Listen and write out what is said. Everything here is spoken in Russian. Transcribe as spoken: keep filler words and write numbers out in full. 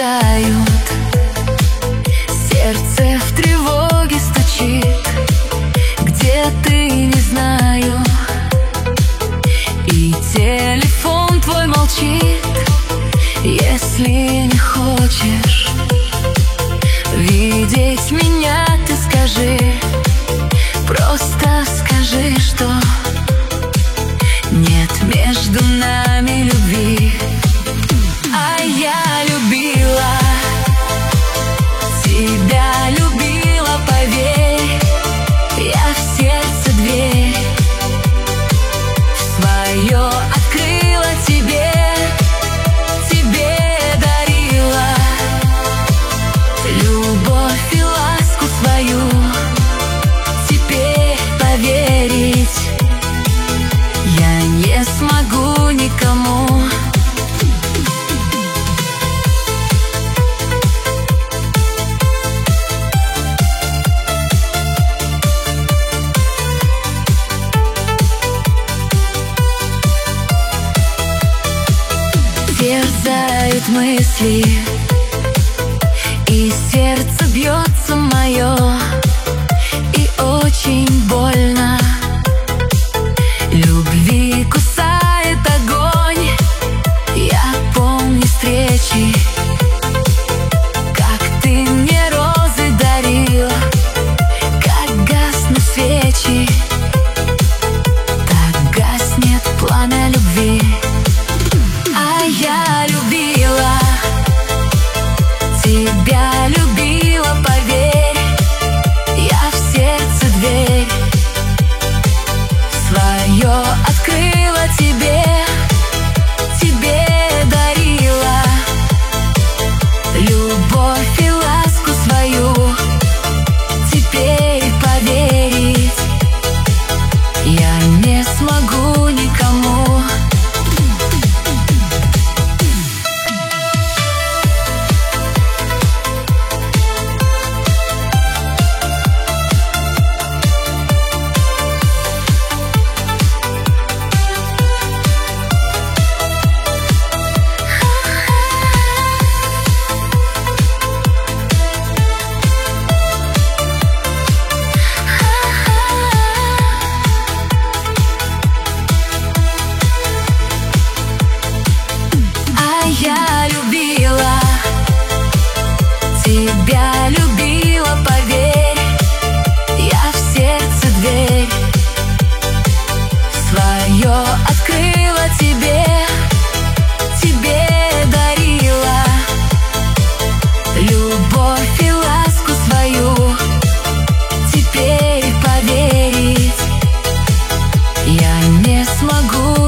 мечтают, сердце в тревоге стучит. Где ты, не знаю, и телефон твой молчит. Если не хочешь видеть меня, ты скажи, просто скажи, что нет между нами любви. А я любила, тебя любила, поверь, я в сердце дверь свое открыла тебе, тебе дарила любовь и ласку свою. Теперь поверить я не смогу никому. Терзают мысли, и сердце бьется мое, и очень больно. Любви кусает огонь. Я помню встречи, как ты мне розы дарил, как гаснут свечи, так гаснет пламя любви. А я любила, тебя любила, поверь, я в сердце дверь свое открыла тебе, тебе дарила любовь и ласку свою. Теперь поверить я не смогу никому. Я любила, тебя любила, поверь, я в сердце дверь свое открыла тебе, тебе дарила любовь и ласку свою. Теперь поверить я не смогу